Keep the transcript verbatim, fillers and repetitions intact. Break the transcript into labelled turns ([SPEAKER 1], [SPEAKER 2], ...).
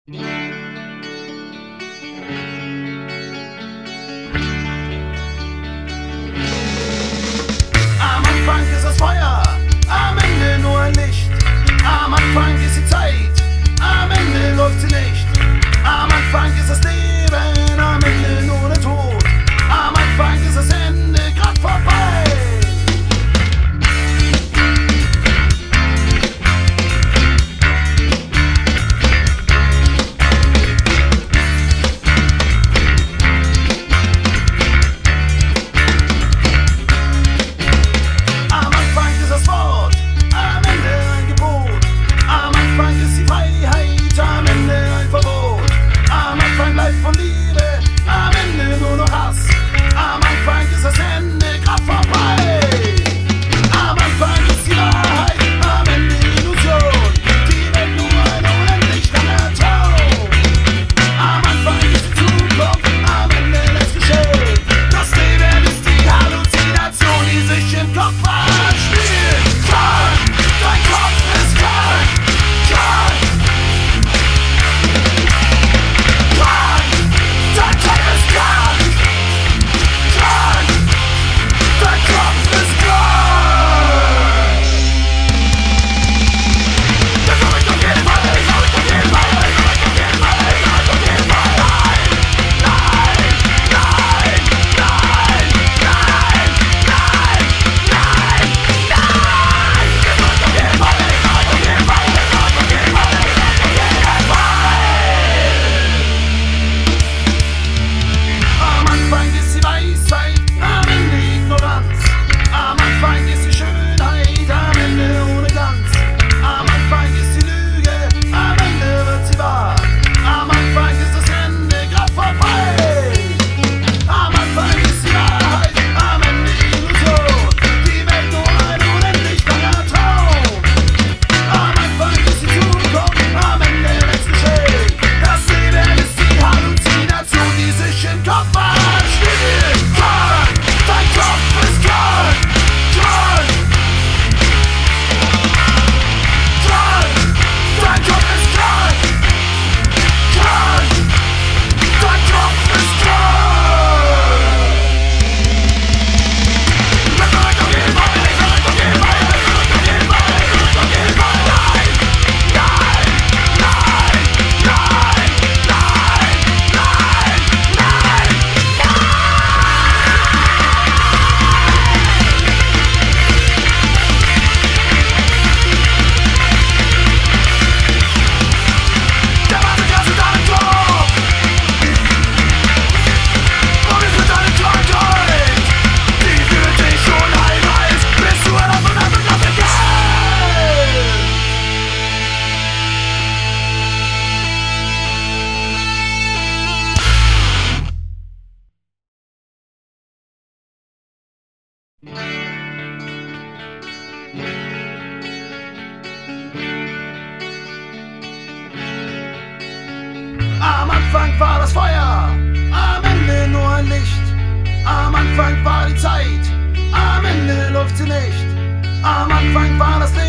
[SPEAKER 1] Am Anfang ist das Feuer, am Ende nur ein Licht. Am Anfang ist die Zeit, am Ende läuft sie nicht. Am Anfang ist das Leben, am Ende nur der Tod. Am Anfang ist das Ende grad vorbei. Am Anfang ist das Wort, am Ende ein Gebot. Am Anfang ist die Freiheit, am Ende ein Verbot. Am Anfang bleibt von Liebe, am Ende nur noch Hass. Am Anfang ist das Ende grad vorbei. Am Anfang ist die Wahrheit, am Ende Illusion. Die Welt nur ein unendlich langer Traum. Am Anfang ist die Zukunft, am Ende das Geschehen. Das Leben ist die Halluzination, die sich im Kopf abspielt. Krank, dein Kopf ist krank, krank. Krank, dein Kopf ist krank, krank. Dein Kopf ist krank. Das hab ich auf jeden Fall, das hab ich auf jeden Fall, das hab ich auf jeden Fall, das hab ich auf jeden Fall. Nein, nein, nein, nein, nein, nein, nein, nein. Das hab ich auf jeden Fall, das hab ich auf jeden Fall, das hab ich auf jeden Fall, das hab ich auf jeden Fall. Am Anfang ist die Weisheit, am Ende Ignoranz. Am Anfang ist die Schönheit, am Ende ohne Glanz. Am Anfang ist die Lüge, am Ende wird sie wahr. Am Anfang ist das Ende grad vorbei. Am Anfang ist die Wahrheit, am Ende Illusion. Die Welt nur ein unendlich langer Traum. Am Anfang ist die Zukunft, am Ende das Geschehen. Das Leben ist die Halluzination, die sich im Kopf abspielt. Krank, dein Kopf ist krank, krank. Krank, dein Kopf ist krank, krank. Dein Kopf ist krank. Das hab ich auf jeden Fall, das hab ich auf jeden Fall, das hab ich auf jeden Fall, das hab ich auf jeden Fall. Nein, nein, nein, nein, nein, nein, der Wahnsinn ist in deinem Kopf. Und es wird deine Krankheit. Die fühlt dich schon heimreich, bis du davon abgeklappert bist. Am Anfang war das Feuer, am Ende nur ein Licht. Am Anfang war die Zeit, am Ende läuft sie nicht. Am Anfang war das Leben.